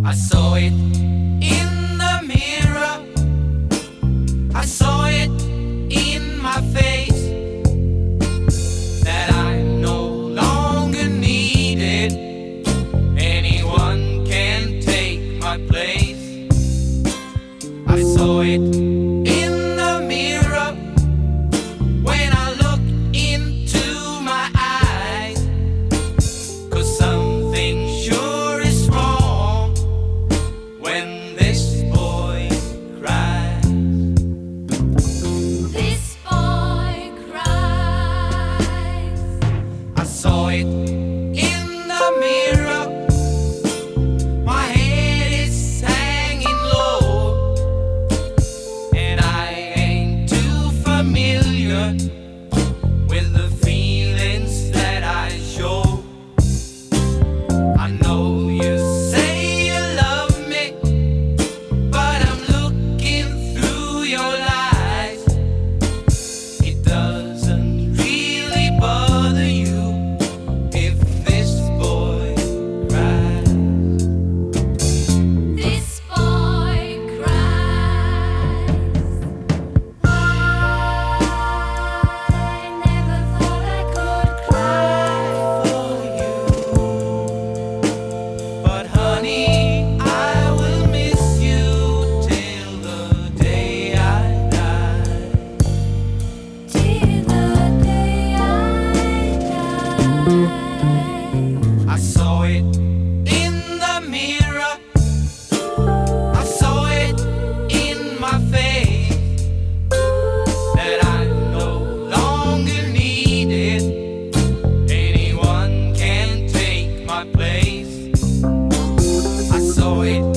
I saw it in the mirror. I saw it in my face, that I no longer needed anyone can take my place. I saw it in the mirror when I look into my eyes, 'cause something sure is wrong when this boy cries. This boy cries. I saw it in the mirror. My head is hanging low, and I ain't too familiar with the feelings that I show. I know you say you love me, but I'm looking through your lies. It doesn't really bother you if this boy cries. This boy cries. I never thought I could cry for you. But honey, I will miss you till the day I die. Till the day I die. I saw it in the mirror. I saw it in my face, that I no longer needed anyone can take my place. I saw it